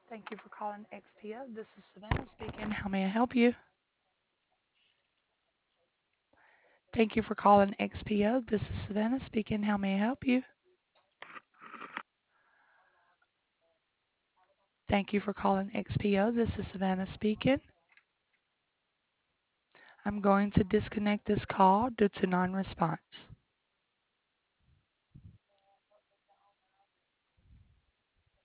Thank you for calling XPO. This is Savannah speaking. How may I help you? Thank you for calling XPO. This is Savannah speaking. How may I help you? Thank you for calling XPO. This is Savannah speaking. I'm going to disconnect this call due to non response.